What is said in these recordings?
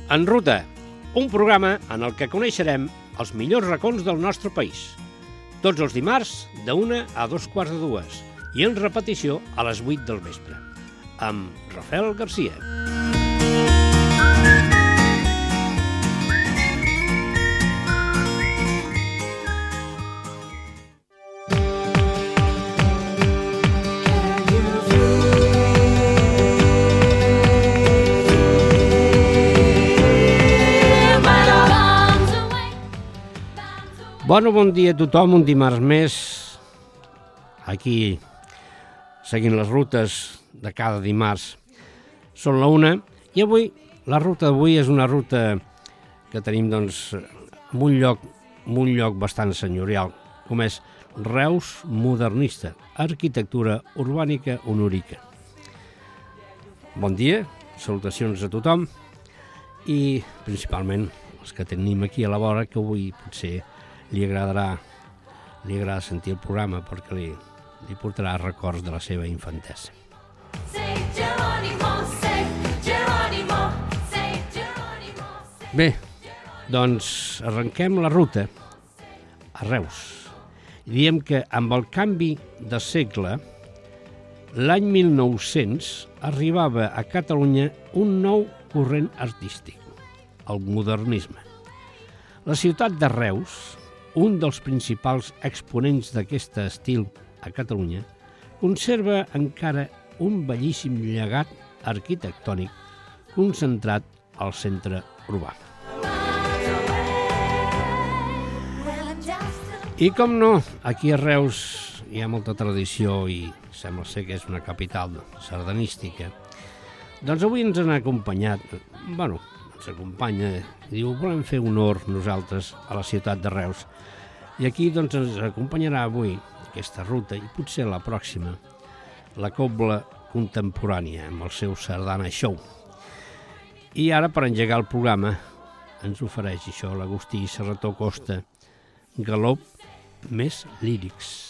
En Ruta, un programa en el que coneixerem els millors racons del nostre país. Tots els dimarts, de 1 a 2:15, i en repetició a les 8 del vespre, amb Rafael García. Bon dia a tothom, un dimarts més, aquí seguint les rutes de cada dimarts. Són la 1 i avui, la ruta d'avui és una ruta que tenim doncs en un lloc bastant senyorial, com és Reus modernista, arquitectura urbànica honorica. Bon dia, salutacions a tothom i principalment els que tenim aquí a la vora, que avui potser li agradarà sentir el programa perquè li portarà records de la seva infantesa. Bé, doncs arrenquem la ruta a Reus. I diem que amb el canvi de segle, l'any 1900 arribava a Catalunya un nou corrent artístic, el modernisme. La ciutat de Reus, un dels principals exponents d'aquest estil a Catalunya, conserva encara un bellíssim llegat arquitectònic concentrat al centre urbà. I com no, aquí a Reus hi ha molta tradició i sembla ser que és una capital sardanística. Doncs avui ens acompanya, diu, volem fer honor nosaltres a la ciutat de Reus. I aquí doncs ens acompanyarà avui aquesta ruta i potser la pròxima, la Cobla Contemporània amb el seu Sardana Show. I ara, per engegar el programa, ens ofereix això l'Agustí Serrató Costa, galop més lírics.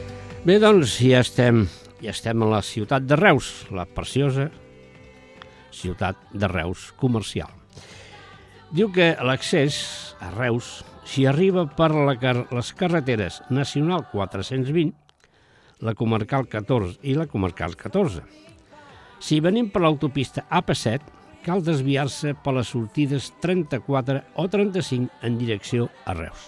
Bé, doncs ja estem a la ciutat de Reus, la preciosa ciutat de Reus comercial. Diu que l'accés a Reus s'hi arriba per les carreteres Nacional 420, la Comarcal 14 i la Comarcal 14. Si venim per l'autopista AP7, cal desviar-se per les sortides 34 o 35 en direcció a Reus.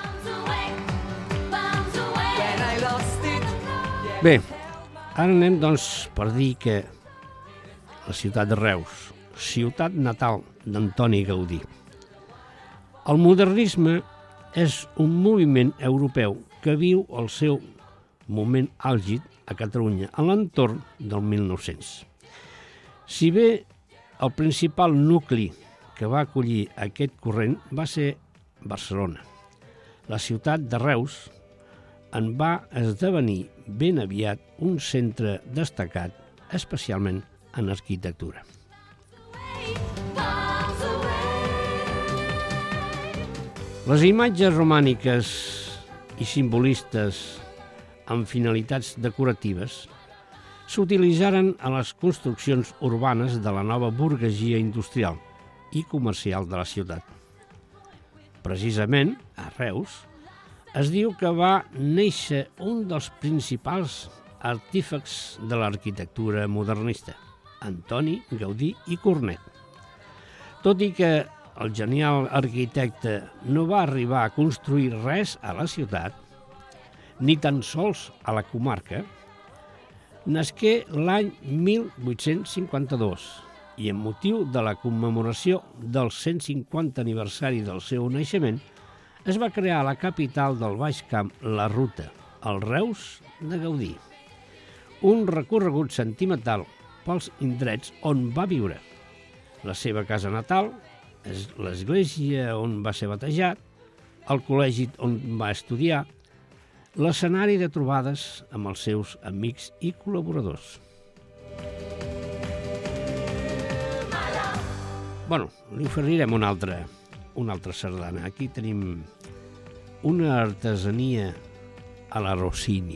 Bé, ara anem, doncs, per dir que la ciutat de Reus, ciutat natal d'Antoni Gaudí. El modernisme és un moviment europeu que viu el seu moment àlgid a Catalunya a l'entorn del 1900. Si bé el principal nucli que va acollir aquest corrent va ser Barcelona, la ciutat de Reus en va esdevenir ben aviat un centre destacat, especialment en arquitectura. Les imatges romàniques i simbolistes amb finalitats decoratives s'utilitzaren a les construccions urbanes de la nova burguesia industrial i comercial de la ciutat. Precisament, a Reus, es diu que va néixer un dels principals artífexs de l'arquitectura modernista, Antoni Gaudí i Cornet. Tot i que el genial arquitecte no va arribar a construir res a la ciutat, ni tan sols a la comarca, nasqué l'any 1852 i, amb motiu de la commemoració del 150 aniversari del seu naixement, es va crear a la capital del Baix Camp la ruta, el Reus de Gaudí, un recorregut sentimental pels indrets on va viure, la seva casa natal, l'església on va ser batejat, el col·legi on va estudiar, l'escenari de trobades amb els seus amics i col·laboradors. Bueno, li oferirem una altra sardana. Aquí tenim una artesania a la Rossini.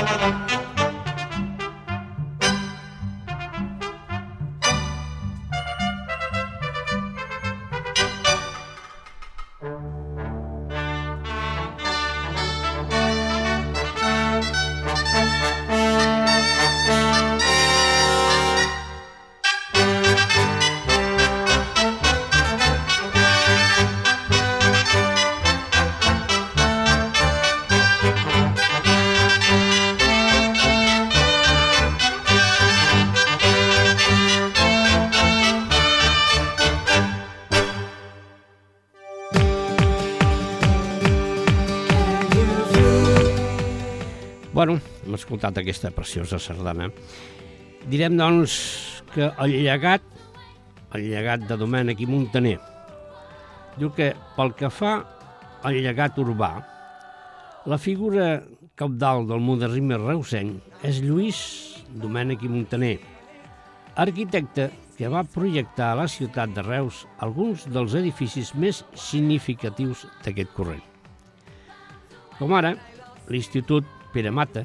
Bueno, hem escoltat aquesta preciosa sardana. Direm, doncs, que el llegat de Domènec i Muntaner, diu que pel que fa al llegat urbà, la figura cabdal del modernisme reusenc és Lluís Domènec i Muntaner, arquitecte que va projectar a la ciutat de Reus alguns dels edificis més significatius d'aquest corrent. Com ara l'Institut Pere Mata,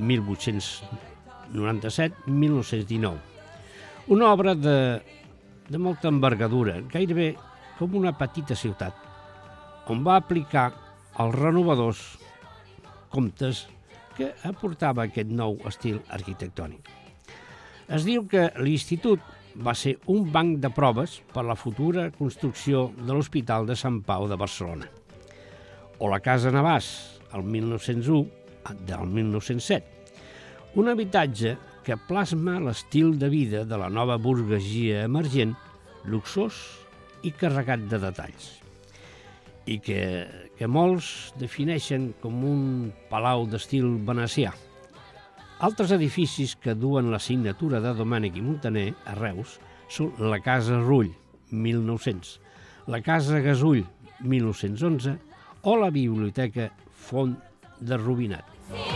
1897-1919. Una obra de molta envergadura, gairebé com una petita ciutat, on va aplicar els renovadors comptes que aportava aquest nou estil arquitectònic. Es diu que l'Institut va ser un banc de proves per a la futura construcció de l'Hospital de Sant Pau de Barcelona, o la Casa Navàs, el 1901, del 1907, un habitatge que plasma l'estil de vida de la nova burguesia emergent, luxós i carregat de detalls, i que molts defineixen com un palau d'estil venecià. Altres edificis que duen la signatura de Domènec i Muntaner a Reus són la Casa Rull, 1900, la Casa Gasull, 1911, o la Biblioteca Font de Rubinat.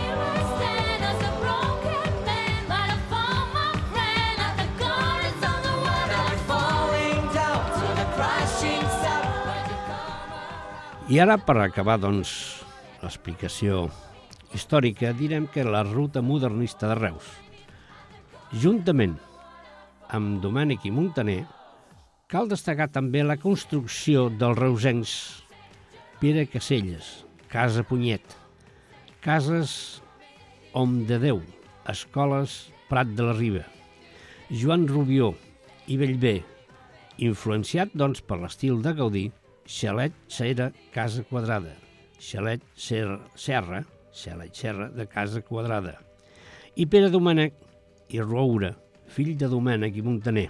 I ara, per acabar, doncs, l'explicació històrica, direm que la ruta modernista de Reus, juntament amb Domènec i Muntaner, cal destacar també la construcció dels reusencs Pere Caselles, Casa Punyet, Cases Hom de Déu, Escoles Prat de la Riba, Joan Rubió i Bellver, influenciat, doncs, per l'estil de Gaudí, Xalet Serra, Casa Quadrada, Xalet Serra de Casa Quadrada, i Pere Domènec i Roura, fill de Domènec i Muntaner.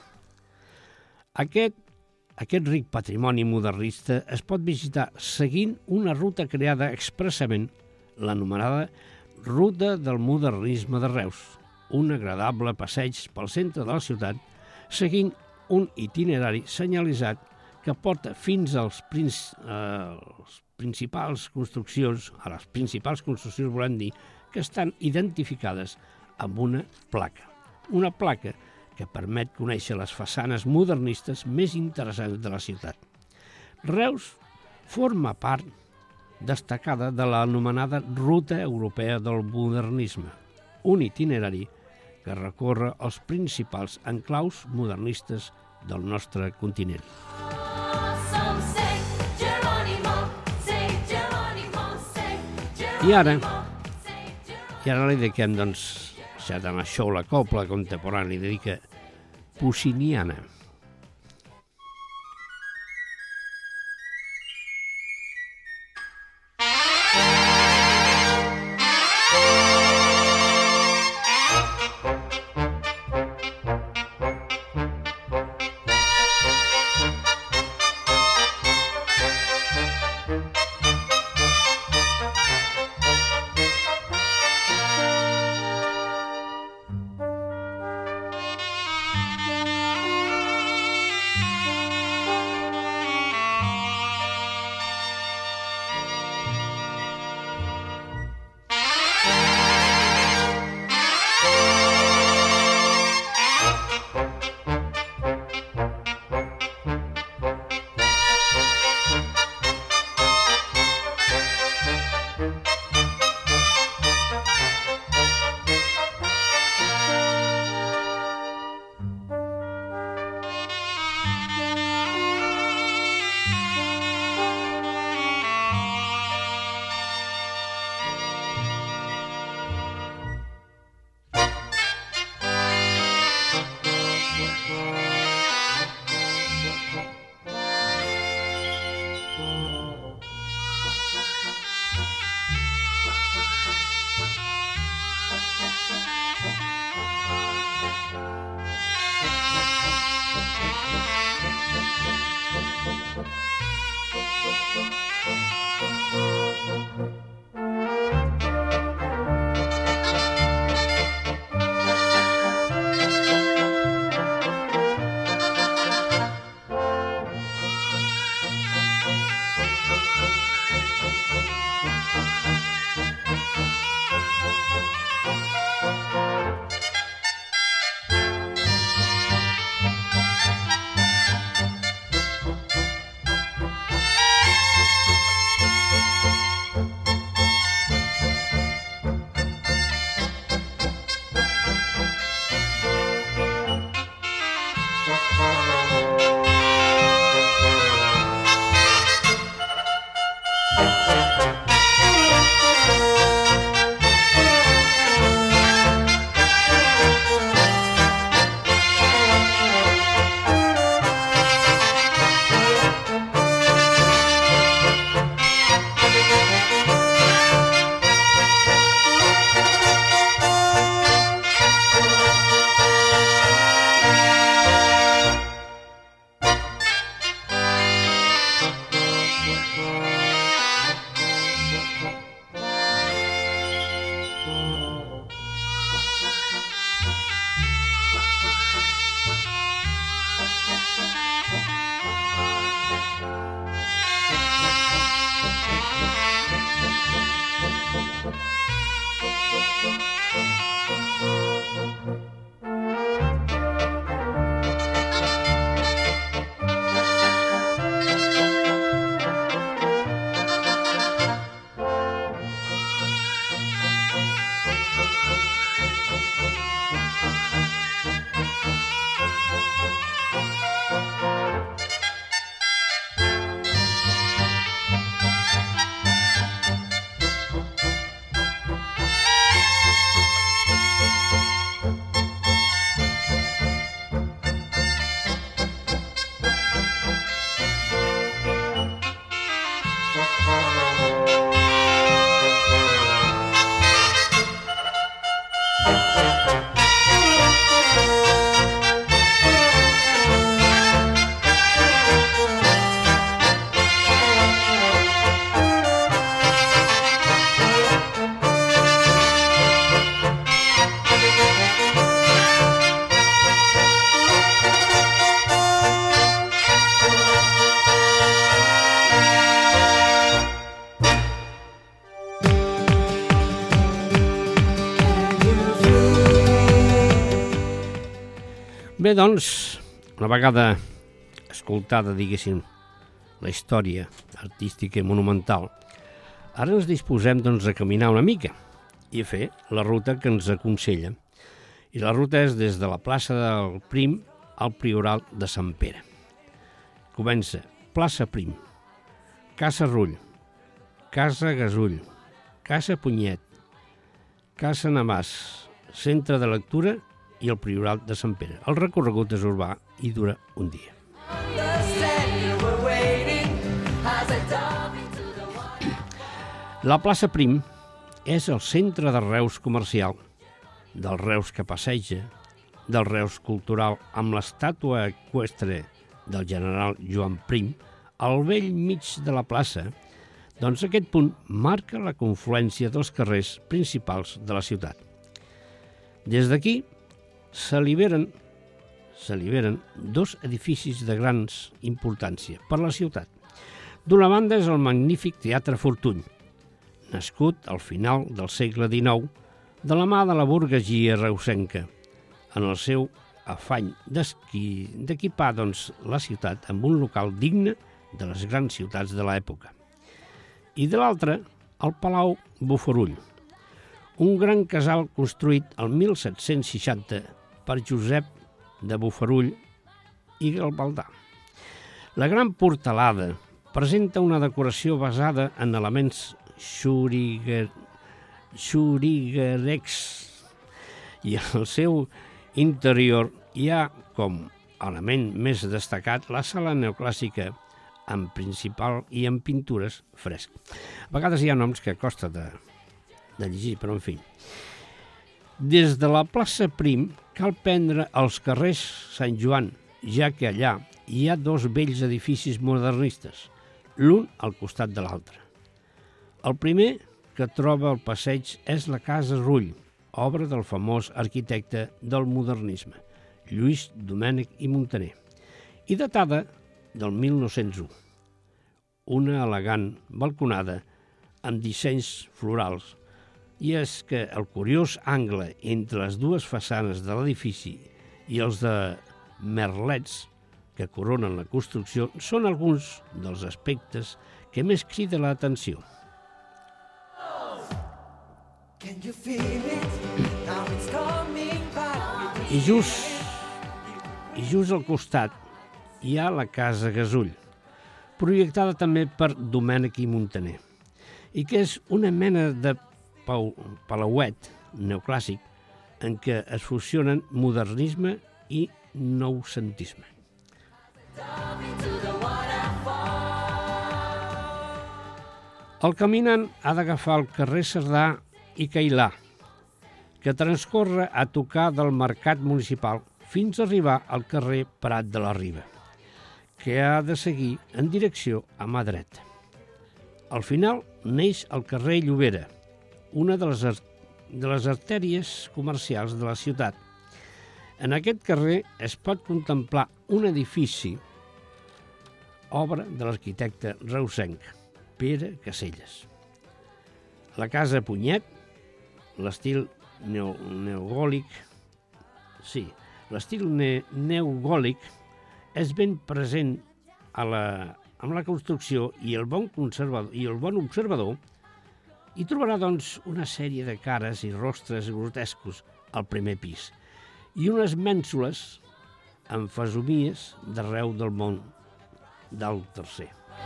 Aquest ric patrimoni modernista es pot visitar seguint una ruta creada expressament, l'anomenada Ruta del Modernisme de Reus, un agradable passeig pel centre de la ciutat, seguint un itinerari senyalitzat que porta fins a les principals construccions, volem dir, que estan identificades amb una placa que permet conèixer les façanes modernistes més interessants de la ciutat. Reus forma part destacada de l'anomenada Ruta Europea del Modernisme, un itinerari que recorre els principals enclaus modernistes del nostre continent. I ara li dediquem, doncs, ja tant això la copla contemporània, li dedica Pucciniana. Bé, doncs, una vegada escoltada, diguéssim, la història artística i monumental, ara ens disposem doncs, a caminar una mica i a fer la ruta que ens aconsella. I la ruta és des de la plaça del Prim al Priorat de Sant Pere. Comença plaça Prim, Casa Rull, Casa Gasull, Casa Punyet, Casa Navàs, Centre de Lectura i el Priorat de Sant Pere. El recorregut és urbà i dura un dia. La plaça Prim és el centre de Reus comercial, del Reus que passeja, del Reus cultural amb l'estàtua eqüestre del general Joan Prim, al vell mig de la plaça. Doncs aquest punt marca la confluència dels carrers principals de la ciutat. Des d'aquí s'alliberen dos edificis de grans importància per la ciutat. D'una banda és el magnífic Teatre Fortuny, nascut al final del segle XIX de la mà de la burgesia reusenca, en el seu afany d'equipar la ciutat amb un local digne de les grans ciutats de l'època. I de l'altra, el Palau Bofarull, un gran casal construït el 1760 per Josep de Bofarull i Gavaldà. La gran portalada presenta una decoració basada en elements xuriguerecs i al seu interior hi ha com element més destacat la sala neoclàssica en principal i en pintures fresc. A vegades hi ha noms que costa de llegir, però en fi. Des de la plaça Prim cal prendre els carrers Sant Joan, ja que allà hi ha dos vells edificis modernistes, l'un al costat de l'altre. El primer que troba al passeig és la Casa Rull, obra del famós arquitecte del modernisme, Lluís Domènech i Muntaner, i datada del 1901. Una elegant balconada amb dissenys florals, i és que el curiós angle entre les dues façanes de l'edifici i els de merlets que coronen la construcció són alguns dels aspectes que més crida l'atenció. I just al costat hi ha la Casa Gasull, projectada també per Domènech i Muntaner, i que és una mena de palauet neoclàssic en què es fusionen modernisme i noucentisme. El caminant ha d'agafar el carrer Cerdà i Cailà, que transcorre a tocar del mercat municipal fins a arribar al carrer Prat de la Riba, que ha de seguir en direcció a mà dreta. Al final neix el carrer Llobera, una de les artèries comercials de la ciutat. En aquest carrer es pot contemplar un edifici, obra de l'arquitecte reusenc, Pere Caselles. La Casa Punyet, l'estil neogòlic, neogòlic és ben present amb la construcció i el bon observador hi trobarà, doncs, una sèrie de cares i rostres grotescos al primer pis i unes mènsules amb fesomies d'arreu del món del tercer.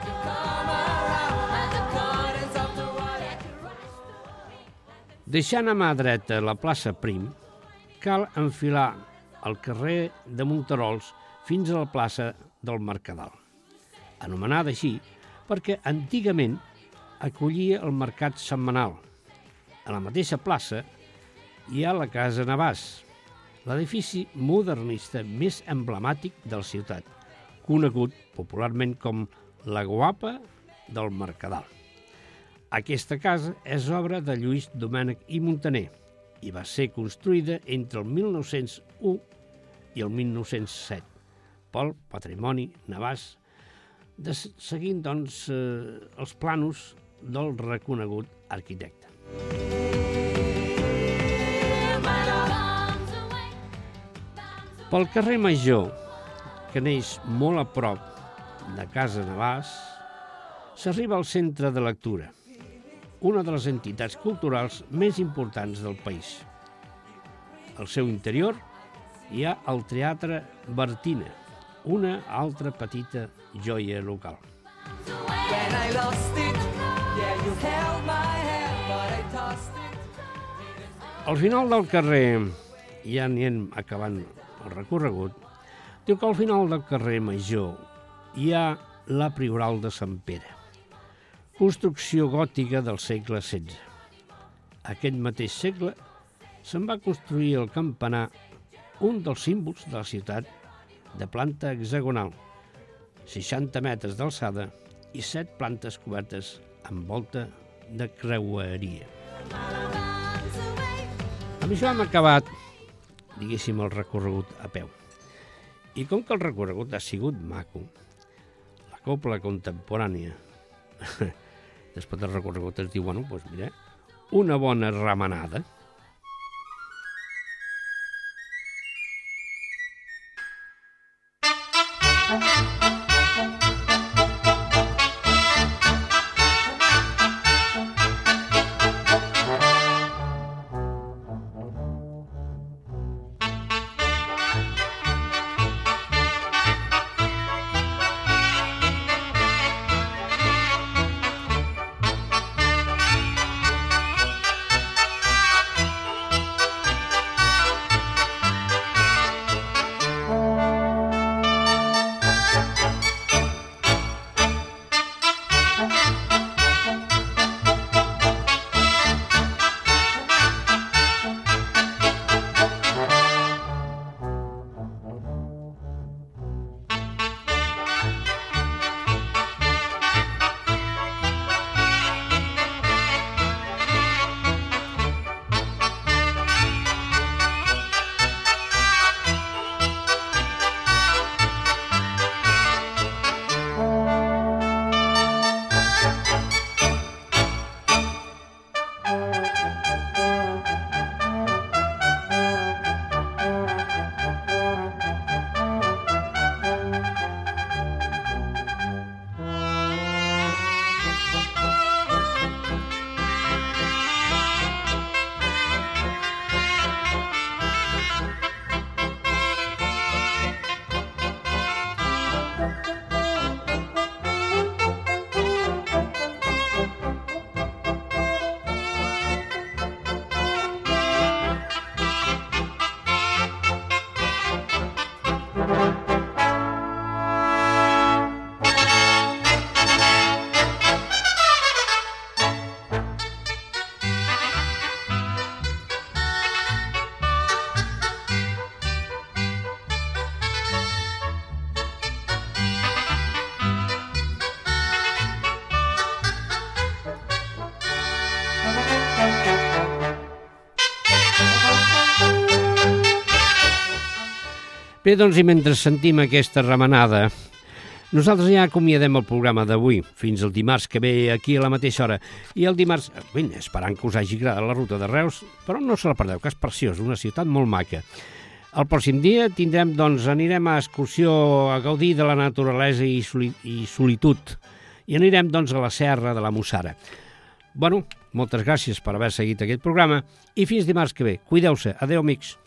Deixant a mà dreta la plaça Prim, cal enfilar el carrer de Monterols fins a la plaça del Mercadal, anomenada així perquè antigament acollia el mercat setmanal. A la mateixa plaça hi ha la Casa Navàs, l'edifici modernista més emblemàtic de la ciutat, conegut popularment com la Guapa del Mercadal. Aquesta casa és obra de Lluís Domènech i Muntaner i va ser construïda entre el 1901 i el 1907 pel Patrimoni Navàs, seguint, doncs, els plànols del reconegut arquitecte. Pel carrer Major, que neix molt a prop de Casa Navàs, s'arriba al Centre de Lectura, una de les entitats culturals més importants del país. Al seu interior hi ha el Teatre Bartina, una altra petita joia local. Al final del carrer, ja anem acabant el recorregut, diu que al final del carrer Major hi ha la Prioral de Sant Pere, construcció gòtica del segle XVI. Aquest mateix segle se'n va construir el campanar, un dels símbols de la ciutat, de planta hexagonal, 60 metres d'alçada i 7 plantes cobertes amb volta de creueria. Amb això hem acabat, diguéssim, el recorregut a peu. I com que el recorregut ha sigut maco, la copla contemporània, després del recorregut es diu, bueno, doncs mira, una bona remenada. Bé, doncs, i mentre sentim aquesta remenada, nosaltres ja acomiadem el programa d'avui, fins el dimarts que ve aquí a la mateixa hora. I el dimarts, esperant que us hagi agradat la ruta de Reus, però no se la perdeu, que és preciós, una ciutat molt maca. El pròxim dia tindrem, doncs, anirem a excursió a gaudir de la naturalesa i solitud. I anirem, doncs, a la Serra de la Mussara. Bueno, moltes gràcies per haver seguit aquest programa i fins dimarts que ve. Cuideu-se. Adéu, amics.